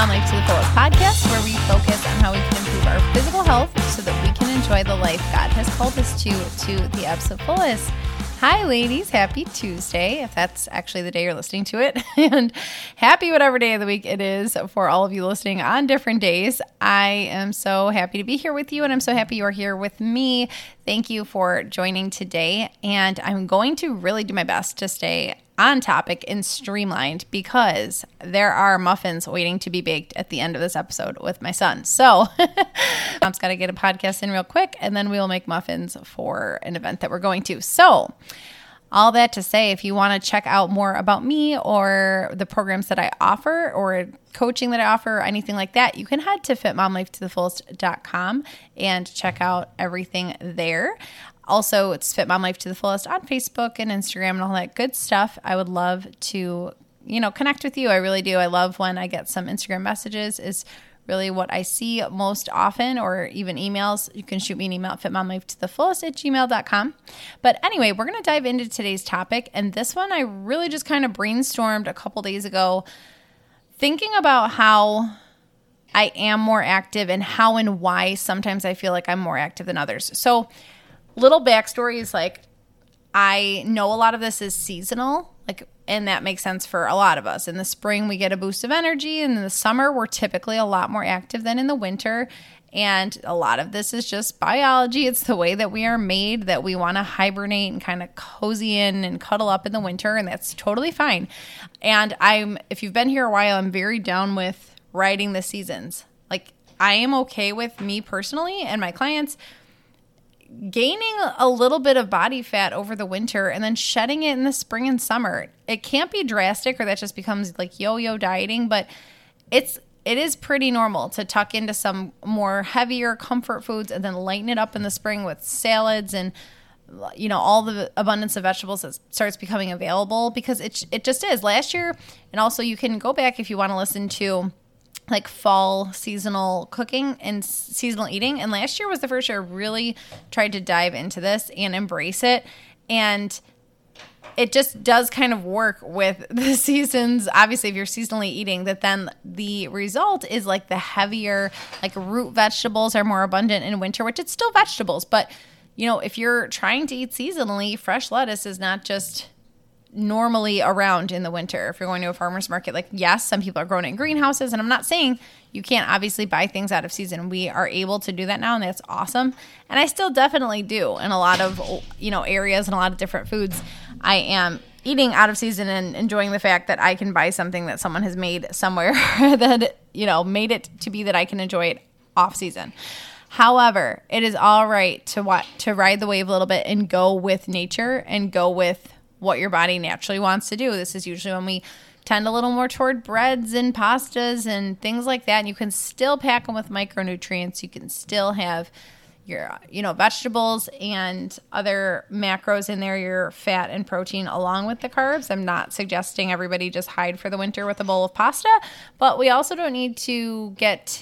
Life to the Fullest podcast, where we focus on how we can improve our physical health so that we can enjoy the life God has called us to the absolute fullest. Hi, ladies. Happy Tuesday, if that's actually the day you're listening to it. And happy whatever day of the week it is for all of you listening on different days. I am so happy to be here with you, and I'm so happy you're here with me. Thank you for joining today. And I'm going to really do my best to stay on topic and streamlined because there are muffins waiting to be baked at the end of this episode with my son. So I'm just got to get a podcast in real quick, and then we'll make muffins for an event that we're going to. So all that to say, if you want to check out more about me or the programs that I offer or coaching that I offer or anything like that, you can head to fitmomlifetothefullest.com and check out everything there. Also, it's Fit Mom Life to the Fullest on Facebook and Instagram and all that good stuff. I would love to, connect with you. I really do. I love when I get some Instagram messages is really what I see most often, or even emails. You can shoot me an email at fitmomlifetothefullest@gmail.com. But anyway, we're going to dive into today's topic. And this one I really just kind of brainstormed a couple days ago, thinking about how I am more active and how and why sometimes I feel like I'm more active than others. So little backstory is I know a lot of this is seasonal, and that makes sense for a lot of us. In the spring, we get a boost of energy, and in the summer, we're typically a lot more active than in the winter. And a lot of this is just biology. It's the way that we are made, that we want to hibernate and kind of cozy in and cuddle up in the winter, and that's totally fine. And if you've been here a while, I'm very down with riding the seasons. I am okay with me personally and my clients gaining a little bit of body fat over the winter and then shedding it in the spring and summer. It can't be drastic, or that just becomes like yo-yo dieting, but it is pretty normal to tuck into some more heavier comfort foods and then lighten it up in the spring with salads and all the abundance of vegetables that starts becoming available, because it just is. Last year, and also you can go back if you want to listen to fall seasonal cooking and seasonal eating. And last year was the first year I really tried to dive into this and embrace it. And it just does kind of work with the seasons. Obviously, if you're seasonally eating, that then the result is the heavier, root vegetables are more abundant in winter, which it's still vegetables. But, if you're trying to eat seasonally, fresh lettuce is not just normally around in the winter. If you're going to a farmer's market, yes, some people are growing it in greenhouses, and I'm not saying you can't obviously buy things out of season. We are able to do that now, and that's awesome. And I still definitely do in a lot of, areas and a lot of different foods. I am eating out of season and enjoying the fact that I can buy something that someone has made somewhere that, made it to be that I can enjoy it off season. However, it is all right to ride the wave a little bit and go with nature and go with what your body naturally wants to do. This is usually when we tend a little more toward breads and pastas and things like that. And you can still pack them with micronutrients. You can still have your, vegetables and other macros in there, your fat and protein along with the carbs. I'm not suggesting everybody just hide for the winter with a bowl of pasta, but we also don't need to get,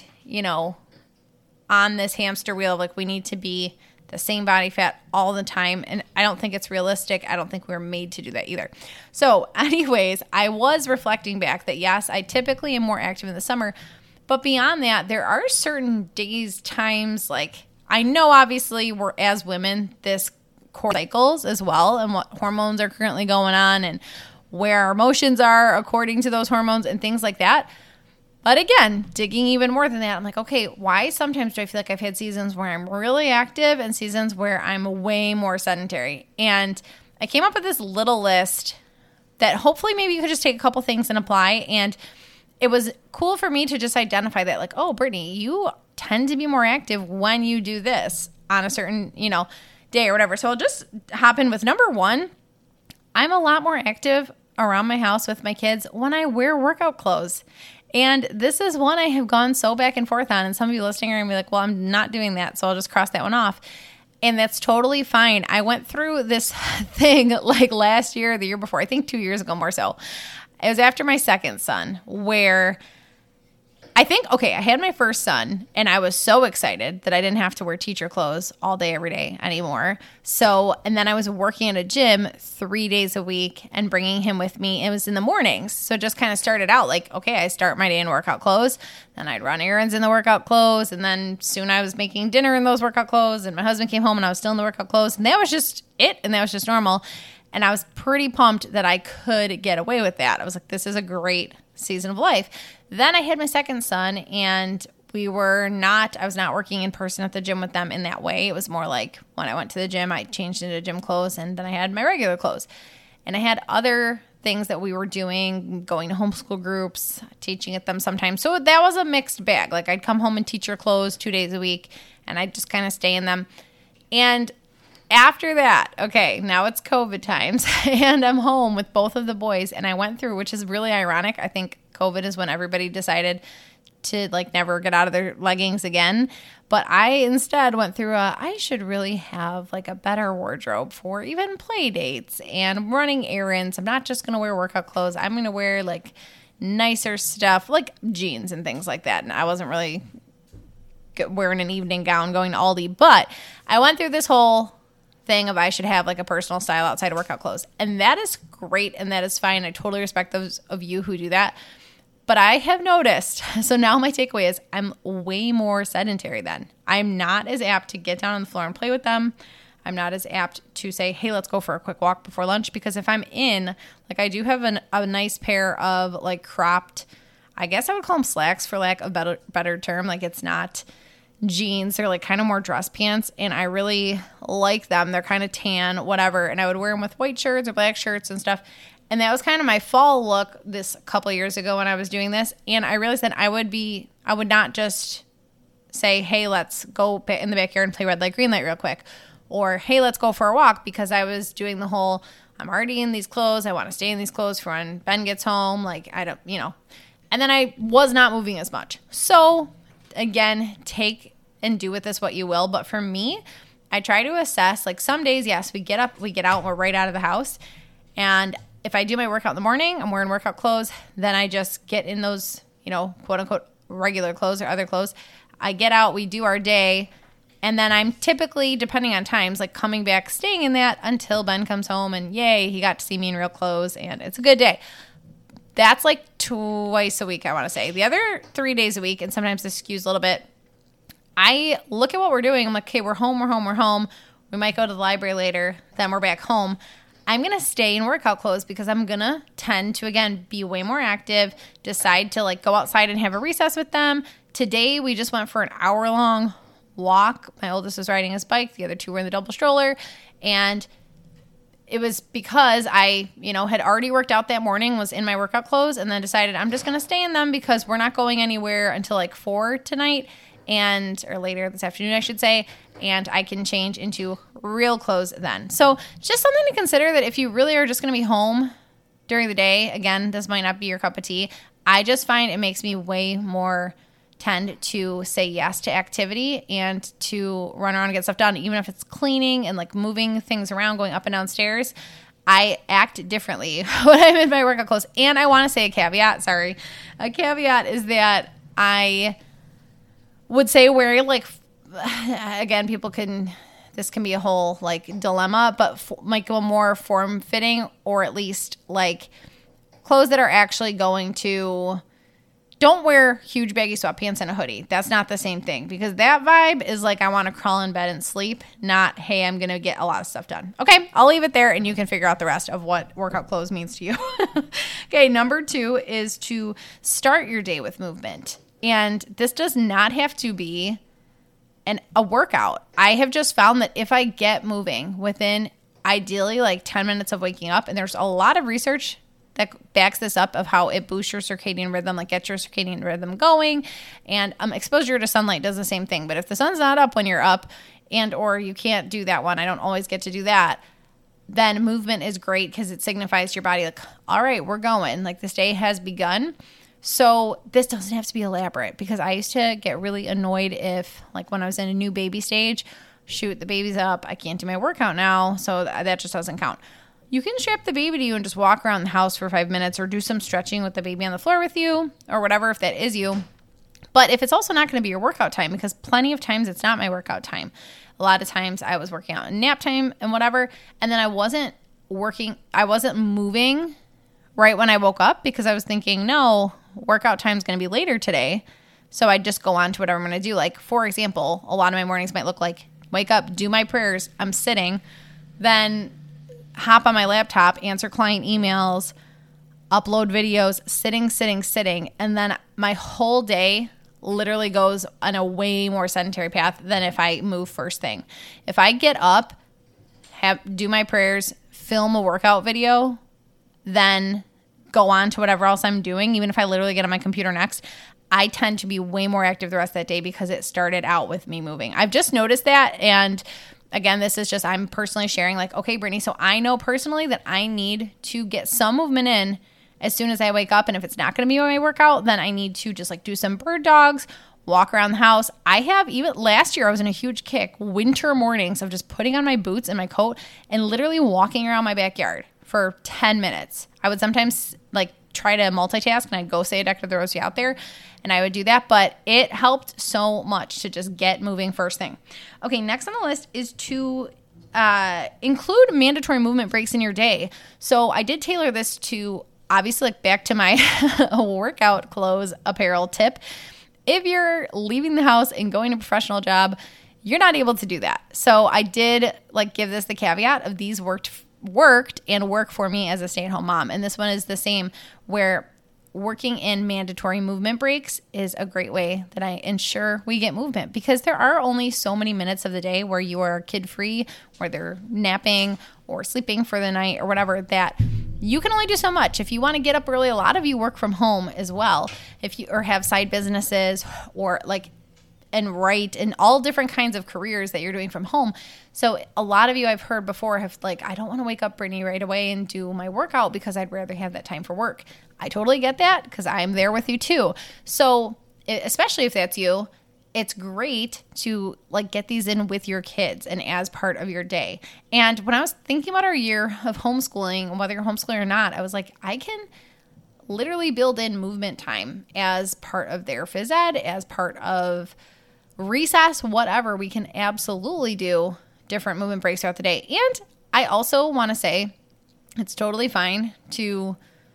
on this hamster wheel. We need to be the same body fat all the time. And I don't think it's realistic. I don't think we're made to do that either. So anyways, I was reflecting back that yes, I typically am more active in the summer, but beyond that, there are certain days, times, I know obviously we're, as women, this core cycles as well, and what hormones are currently going on and where our emotions are according to those hormones and things like that. But again, digging even more than that, I'm okay, why sometimes do I feel like I've had seasons where I'm really active and seasons where I'm way more sedentary? And I came up with this little list that hopefully maybe you could just take a couple things and apply. And it was cool for me to just identify that, oh, Brittany, you tend to be more active when you do this on a certain, day or whatever. So I'll just hop in with number one. I'm a lot more active around my house with my kids when I wear workout clothes. And this is one I have gone so back and forth on. And some of you listening are going to be like, well, I'm not doing that, so I'll just cross that one off. And that's totally fine. I went through this thing last year, the year before, I think 2 years ago more so. It was after my second son, where I had my first son and I was so excited that I didn't have to wear teacher clothes all day, every day anymore. So, and then I was working at a gym 3 days a week and bringing him with me. It was in the mornings. So it just kind of started out like, okay, I start my day in workout clothes. Then I'd run errands in the workout clothes. And then soon I was making dinner in those workout clothes. And my husband came home and I was still in the workout clothes. And that was just it. And that was just normal. And I was pretty pumped that I could get away with that. I was like, this is a great season of life. Then I had my second son and I was not working in person at the gym with them in that way. It was more like when I went to the gym, I changed into gym clothes and then I had my regular clothes. And I had other things that we were doing, going to homeschool groups, teaching at them sometimes. So that was a mixed bag. Like I'd come home in teacher clothes 2 days a week and I'd just kind of stay in them. And after that, okay, now it's COVID times and I'm home with both of the boys and I went through, which is really ironic. I think COVID is when everybody decided to like never get out of their leggings again. But I instead went through I should really have like a better wardrobe for even play dates and running errands. I'm not just going to wear workout clothes. I'm going to wear like nicer stuff like jeans and things like that. And I wasn't really wearing an evening gown going to Aldi, but I went through this whole thing of I should have like a personal style outside of workout clothes. And that is great and that is fine. I totally respect those of you who do that. But I have noticed, so now my takeaway is I'm way more sedentary then. I'm not as apt to get down on the floor and play with them. I'm not as apt to say, hey, let's go for a quick walk before lunch. Because if I'm in, like I do have a nice pair of like cropped, I guess I would call them slacks for lack of a better term. Like it's not jeans. They're like kind of more dress pants. And I really like them. They're kind of tan, whatever. And I would wear them with white shirts or black shirts and stuff. And that was kind of my fall look this couple of years ago when I was doing this. And I realized that I would not just say, hey, let's go in the backyard and play red light, green light real quick. Or, hey, let's go for a walk, because I was doing the whole, I'm already in these clothes. I want to stay in these clothes for when Ben gets home. Like, I don't, And then I was not moving as much. So, again, take and do with this what you will. But for me, I try to assess, like some days, yes, we get up, we get out, and we're right out of the house. And if I do my workout in the morning, I'm wearing workout clothes, then I just get in those, quote unquote, regular clothes or other clothes. I get out, we do our day, and then I'm typically, depending on times, like coming back, staying in that until Ben comes home and yay, he got to see me in real clothes and it's a good day. That's like twice a week, I want to say. The other 3 days a week, and sometimes this skews a little bit, I look at what we're doing. I'm like, okay, we're home. We might go to the library later, then we're back home. I'm going to stay in workout clothes because I'm going to tend to, again, be way more active, decide to like go outside and have a recess with them. Today, we just went for an hour-long walk. My oldest was riding his bike. The other two were in the double stroller. And it was because I, had already worked out that morning, was in my workout clothes, and then decided I'm just going to stay in them because we're not going anywhere until like 4 tonight. Or later this afternoon, I should say, and I can change into real clothes then. So just something to consider, that if you really are just going to be home during the day, again, this might not be your cup of tea. I just find it makes me way more tend to say yes to activity and to run around and get stuff done, even if it's cleaning and like moving things around, going up and down stairs. I act differently when I'm in my workout clothes. And I want to say a caveat. A caveat is that I would say wear like, again, this can be a whole like dilemma, but like a more form fitting, or at least like clothes that are actually going to, don't wear huge baggy sweatpants and a hoodie. That's not the same thing, because that vibe is like, I want to crawl in bed and sleep, not, hey, I'm going to get a lot of stuff done. Okay, I'll leave it there and you can figure out the rest of what workout clothes means to you. Okay, number 2 is to start your day with movement. And this does not have to be a workout. I have just found that if I get moving within ideally like 10 minutes of waking up, and there's a lot of research that backs this up of how it boosts your circadian rhythm, like gets your circadian rhythm going, and exposure to sunlight does the same thing. But if the sun's not up when you're up, and or you can't do that one, I don't always get to do that, then movement is great because it signifies to your body like, all right, we're going, like this day has begun. So this doesn't have to be elaborate, because I used to get really annoyed if, like when I was in a new baby stage, shoot, the baby's up, I can't do my workout now, so that just doesn't count. You can strap the baby to you and just walk around the house for 5 minutes, or do some stretching with the baby on the floor with you, or whatever, if that is you. But if it's also not going to be your workout time, because plenty of times it's not my workout time. A lot of times I was working out in nap time and whatever, and then I wasn't moving right when I woke up because I was thinking, no, workout time is going to be later today. So I'd just go on to whatever I'm going to do. Like, for example, a lot of my mornings might look like wake up, do my prayers, I'm sitting, then hop on my laptop, answer client emails, upload videos, sitting, and then my whole day literally goes on a way more sedentary path than if I move first thing. If I get up, do my prayers, film a workout video, then go on to whatever else I'm doing, even if I literally get on my computer next, I tend to be way more active the rest of that day because it started out with me moving. I've just noticed that. And again, this is just, I'm personally sharing like, okay, Brittany, so I know personally that I need to get some movement in as soon as I wake up. And if it's not going to be my workout, then I need to just like do some bird dogs, walk around the house. I have, even last year, I was in a huge kick, winter mornings of just putting on my boots and my coat and literally walking around my backyard for 10 minutes. I would sometimes like try to multitask and I'd go say a deck of the Rosie out there and I would do that, but it helped so much to just get moving first thing. Okay, next on the list is to include mandatory movement breaks in your day. So I did tailor this to obviously like back to my workout clothes apparel tip. If you're leaving the house and going to a professional job, you're not able to do that. So I did like give this the caveat of these worked and work for me as a stay-at-home mom. And this one is the same, where working in mandatory movement breaks is a great way that I ensure we get movement, because there are only so many minutes of the day where you are kid-free, where they're napping or sleeping for the night or whatever, that you can only do so much. If you want to get up early, a lot of you work from home as well, or have side businesses or like and write and all different kinds of careers that you're doing from home. So a lot of you I've heard before have like, I don't want to wake up, Brittany, right away and do my workout because I'd rather have that time for work. I totally get that because I'm there with you too. So especially if that's you, it's great to like get these in with your kids and as part of your day. And when I was thinking about our year of homeschooling, whether you're homeschooling or not, I was like, I can literally build in movement time as part of their phys ed, as part of recess, whatever. We can absolutely do different movement breaks throughout the day. And I also want to say it's totally fine to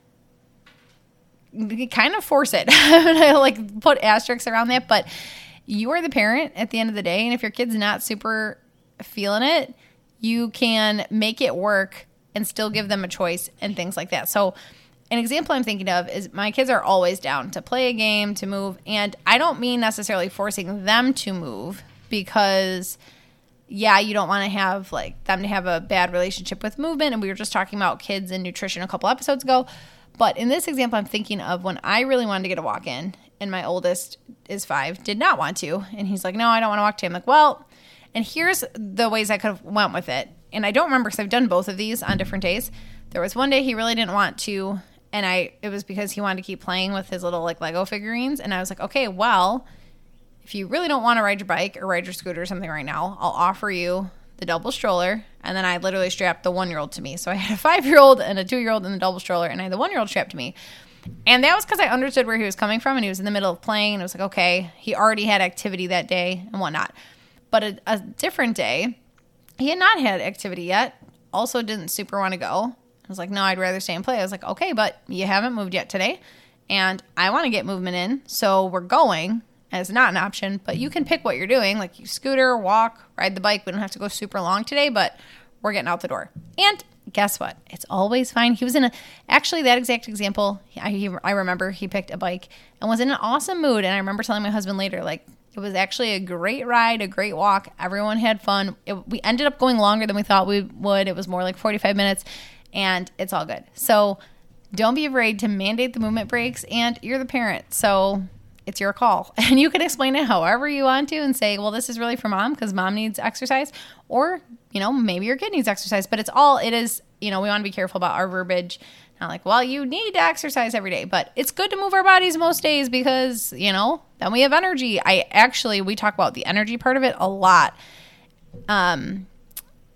kind of force it. I like put asterisks around that, but you are the parent at the end of the day. And if your kid's not super feeling it, you can make it work and still give them a choice and things like that. So an example I'm thinking of is my kids are always down to play a game, to move. And I don't mean necessarily forcing them to move because, yeah, you don't want to have like them to have a bad relationship with movement. And we were just talking about kids and nutrition a couple episodes ago. But in this example, I'm thinking of when I really wanted to get a walk in and my oldest is 5, did not want to. And he's like, no, I don't want to walk to. I'm like, well, and here's the ways I could have went with it. And I don't remember because I've done both of these on different days. There was one day he really didn't want to. And it was because he wanted to keep playing with his little like Lego figurines. And I was like, okay, well, if you really don't want to ride your bike or ride your scooter or something right now, I'll offer you the double stroller. And then I literally strapped the 1-year-old to me. So I had a 5-year-old and a 2-year-old in the double stroller, and I had the 1-year-old strapped to me. And that was because I understood where he was coming from, and he was in the middle of playing, and it was like, okay, he already had activity that day and whatnot. But a different day, he had not had activity yet, also didn't super want to go. I was like, no, I'd rather stay and play. I was like, okay, but you haven't moved yet today, and I want to get movement in, so we're going. And it's not an option, but you can pick what you're doing. Like you scooter, walk, ride the bike. We don't have to go super long today, but we're getting out the door. And guess what? It's always fine. He was actually that exact example. I remember he picked a bike and was in an awesome mood. And I remember telling my husband later, like, it was actually a great ride, a great walk. Everyone had fun. We ended up going longer than we thought we would. It was more like 45 minutes, and it's all good. So don't be afraid to mandate the movement breaks, and you're the parent. So it's your call. And you can explain it however you want to and say, well, this is really for mom because mom needs exercise. Or, maybe your kid needs exercise. But it is, we want to be careful about our verbiage. Not like, well, you need to exercise every day. But it's good to move our bodies most days because, then we have energy. We talk about the energy part of it a lot. And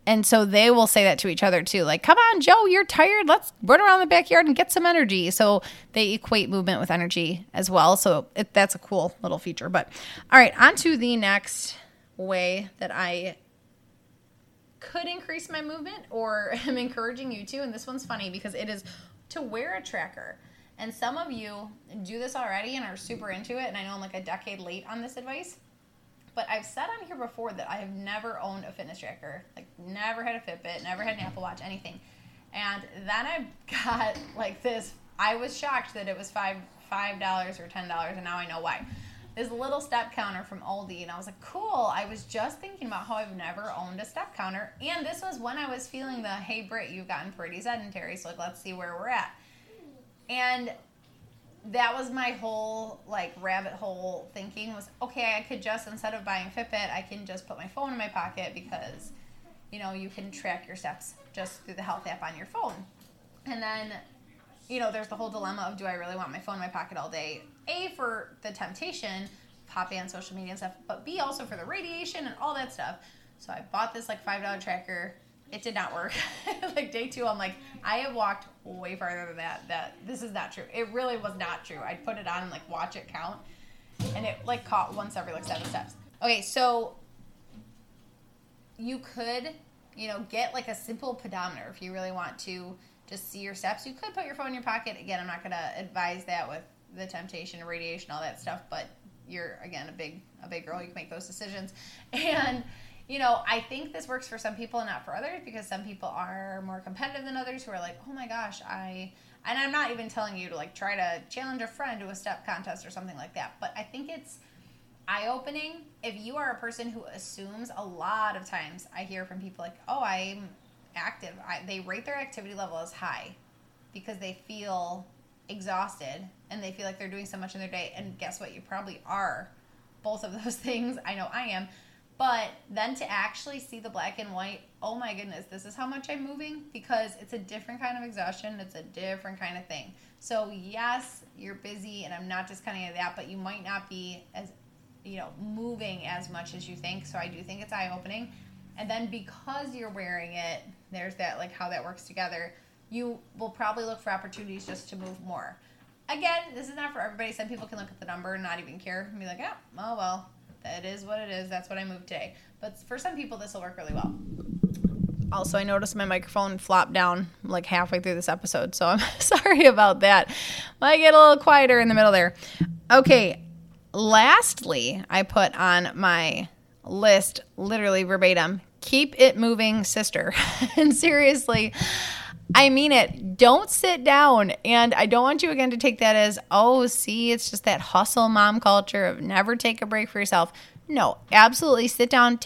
And so they will say that to each other too. Like, come on, Joe, you're tired. Let's run around the backyard and get some energy. So they equate movement with energy as well. So that's a cool little feature. But all right, on to the next way that I could increase my movement or am encouraging you to. And this one's funny because it is to wear a tracker. And some of you do this already and are super into it. And I know I'm like a decade late on this advice. But I've said on here before that I have never owned a fitness tracker. Like, never had a Fitbit, never had an Apple Watch, anything. And then I got like this. I was shocked that it was $5 or $10, and now I know why. This little step counter from Aldi, and I was like, cool. I was just thinking about how I've never owned a step counter. And this was when I was feeling the, hey, Britt, you've gotten pretty sedentary, so like, let's see where we're at. And that was my whole like rabbit hole thinking was, okay, I could just, instead of buying a Fitbit, I can just put my phone in my pocket because, you know, you can track your steps just through the health app on your phone. And then, you know, there's the whole dilemma of, do I really want my phone in my pocket all day? A, for the temptation, popping on social media and stuff, but B, also for the radiation and all that stuff. So I bought this like $5 tracker. It did not work. Like day 2, I'm like, I have walked way farther than that this is not true. It really was not true. I'd put it on and like watch it count, and it like caught once every like 7 steps. Okay, so you could, you know, get like a simple pedometer if you really want to just see your steps. You could put your phone in your pocket. Again, I'm not going to advise that with the temptation, radiation, all that stuff, but you're, again, a big girl. You can make those decisions. And you know, I think this works for some people and not for others, because some people are more competitive than others who are like, oh my gosh, and I'm not even telling you to like try to challenge a friend to a step contest or something like that, but I think it's eye-opening if you are a person who assumes. A lot of times I hear from people like, oh, I'm active. They rate their activity level as high because they feel exhausted and they feel like they're doing so much in their day. And guess what? You probably are both of those things. I know I am. But then to actually see the black and white, oh my goodness, this is how much I'm moving, because it's a different kind of exhaustion. It's a different kind of thing. So yes, you're busy, and I'm not discounting that, but you might not be as, you know, moving as much as you think. So I do think it's eye-opening. And then because you're wearing it, there's that, like, how that works together. You will probably look for opportunities just to move more. Again, this is not for everybody. Some people can look at the number and not even care and be like, oh well. That is what it is. That's what I moved today. But for some people, this will work really well. Also, I noticed my microphone flopped down like halfway through this episode, so I'm sorry about that. Might get a little quieter in the middle there. Okay, lastly, I put on my list, literally verbatim, keep it moving, sister. And seriously, I mean it. Don't sit down. And I don't want you, again, to take that as, oh, see, it's just that hustle mom culture of never take a break for yourself. No, absolutely. Sit down,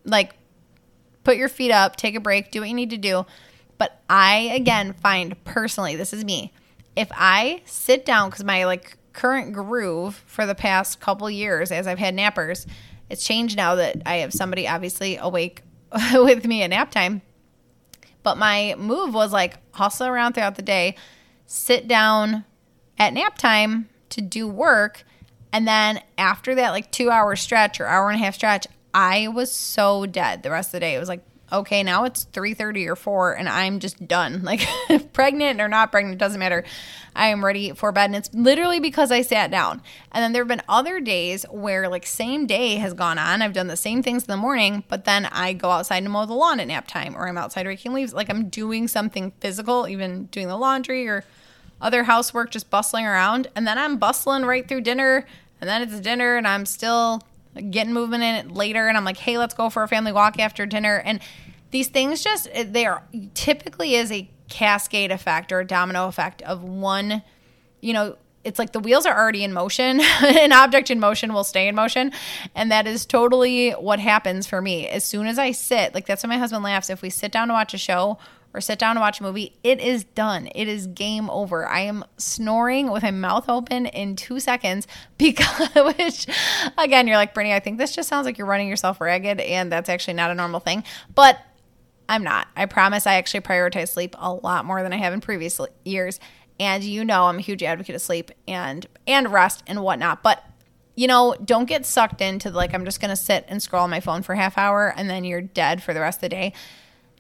put your feet up, take a break, do what you need to do. But I, again, find personally, this is me, if I sit down, because my like current groove for the past couple years as I've had nappers, it's changed now that I have somebody obviously awake with me at nap time. But my move was like hustle around throughout the day, sit down at nap time to do work. And then after that like 2-hour stretch or hour and a half stretch, I was so dead the rest of the day. It was like, okay, now it's 3:30 or 4 and I'm just done. Like pregnant or not pregnant, it doesn't matter. I am ready for bed. And it's literally because I sat down. And then there have been other days where like same day has gone on. I've done the same things in the morning, but then I go outside to mow the lawn at nap time, or I'm outside raking leaves. Like I'm doing something physical, even doing the laundry or other housework, just bustling around. And then I'm bustling right through dinner. And then it's dinner and I'm still getting movement in it later. And I'm like, hey, let's go for a family walk after dinner. And these things just, they are typically is a cascade effect or a domino effect of one, you know, it's like the wheels are already in motion. An object in motion will stay in motion. And that is totally what happens for me. As soon as I sit, like that's when my husband laughs. If we sit down to watch a show or sit down to watch a movie, it is done. It is game over. I am snoring with my mouth open in 2 seconds because, which again, you're like, Brittany, I think this just sounds like you're running yourself ragged, and that's actually not a normal thing. But I'm not. I promise I actually prioritize sleep a lot more than I have in previous years. And you know I'm a huge advocate of sleep and rest and whatnot. But, you know, don't get sucked into like I'm just going to sit and scroll on my phone for a half hour and then you're dead for the rest of the day.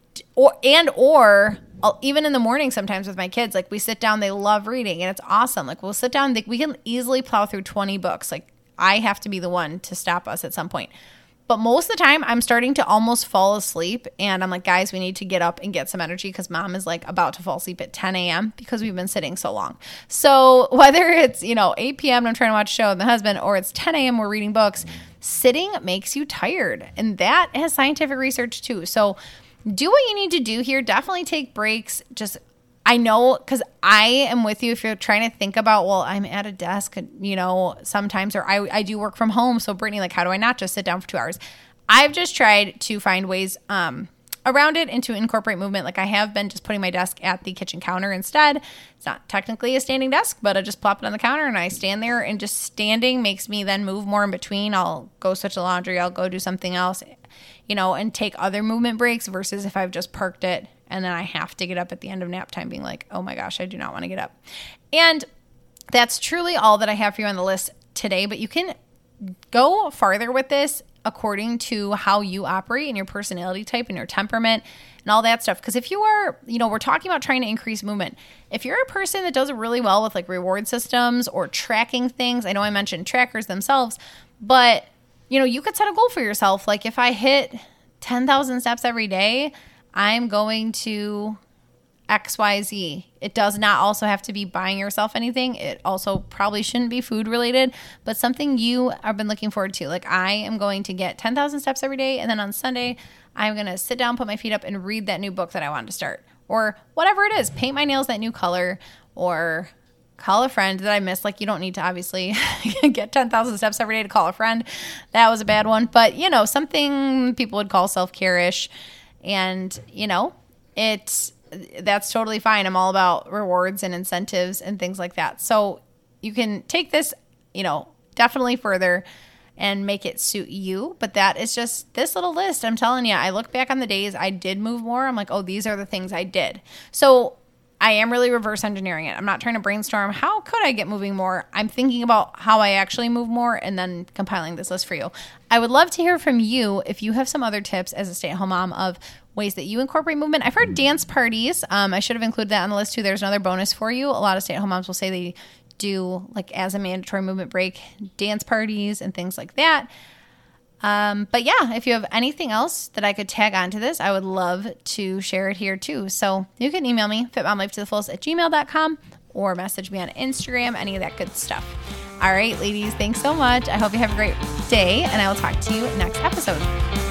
or even in the morning sometimes with my kids, like we sit down, they love reading and it's awesome. Like we'll sit down, we can easily plow through 20 books. Like I have to be the one to stop us at some point. But most of the time I'm starting to almost fall asleep and I'm like, guys, we need to get up and get some energy because mom is like about to fall asleep at 10 a.m. because we've been sitting so long. So whether it's, 8 p.m. and I'm trying to watch a show with my husband or it's 10 a.m. we're reading books, sitting makes you tired. And that has scientific research too. So do what you need to do here. Definitely take breaks. I know, because I am with you if you're trying to think about, well, I'm at a desk, sometimes, or I do work from home. So Brittany, like, how do I not just sit down for 2 hours? I've just tried to find ways around it and to incorporate movement. Like I have been just putting my desk at the kitchen counter instead. It's not technically a standing desk, but I just plop it on the counter and I stand there, and just standing makes me then move more in between. I'll go switch the laundry. I'll go do something else, and take other movement breaks versus if I've just parked it and then I have to get up at the end of nap time being like, oh my gosh, I do not want to get up. And that's truly all that I have for you on the list today, but you can go farther with this according to how you operate and your personality type and your temperament and all that stuff. Because if you are, we're talking about trying to increase movement. If you're a person that does it really well with like reward systems or tracking things, I know I mentioned trackers themselves, but you could set a goal for yourself. Like if I hit 10,000 steps every day, I'm going to XYZ. It does not also have to be buying yourself anything. It also probably shouldn't be food related, but something you have been looking forward to. Like I am going to get 10,000 steps every day. And then on Sunday, I'm going to sit down, put my feet up and read that new book that I wanted to start, or whatever it is, paint my nails that new color, or call a friend that I missed. Like you don't need to obviously get 10,000 steps every day to call a friend. That was a bad one, but something people would call self-care-ish. And, that's totally fine. I'm all about rewards and incentives and things like that. So you can take this, definitely further and make it suit you. But that is just this little list. I'm telling you, I look back on the days I did move more. I'm like, oh, these are the things I did. So I am really reverse engineering it. I'm not trying to brainstorm, how could I get moving more? I'm thinking about how I actually move more and then compiling this list for you. I would love to hear from you if you have some other tips as a stay-at-home mom of ways that you incorporate movement. I've heard dance parties. I should have included that on the list too. There's another bonus for you. A lot of stay-at-home moms will say they do, like as a mandatory movement break, dance parties and things like that. But yeah, if you have anything else that I could tag onto this, I would love to share it here too. So you can email me, fitmomlifetothefullest@gmail.com, or message me on Instagram, any of that good stuff. All right, ladies, thanks so much. I hope you have a great day, and I will talk to you next episode.